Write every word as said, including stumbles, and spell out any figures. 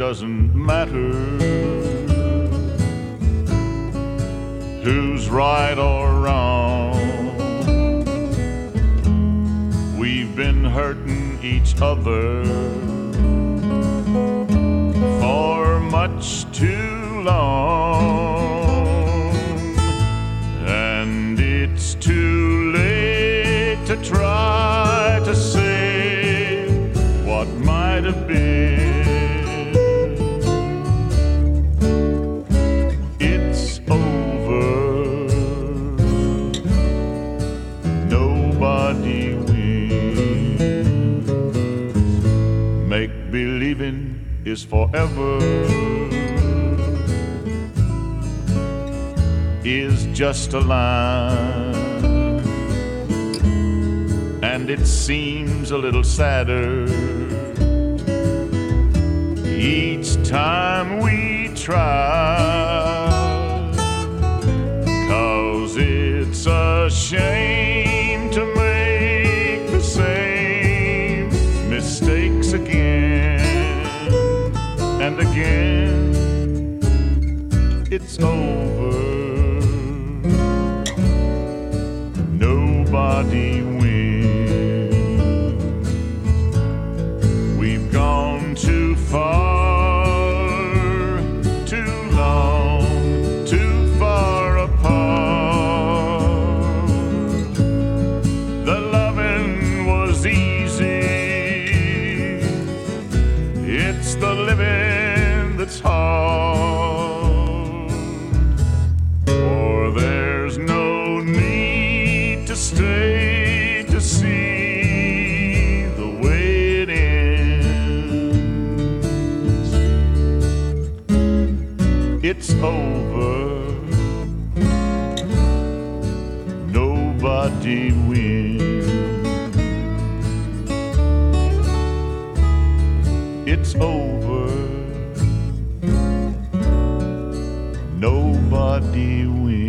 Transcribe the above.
doesn't matter who's right or wrong. We've been hurting each other for much too long, and it's too late to try to save what might have been. It's over. Nobody wins. Make-believing is forever, is just a line, and it seems a little sadder each time we try, 'cause it's a shame to make the same mistakes again and again. It's over. Nobody wins. We've gone too far, too long, too far apart. The loving was easy, it's the living that's hard. For there's no need to stay to see the way it ends. It's over. Nobody wins. It's over. Nobody wins.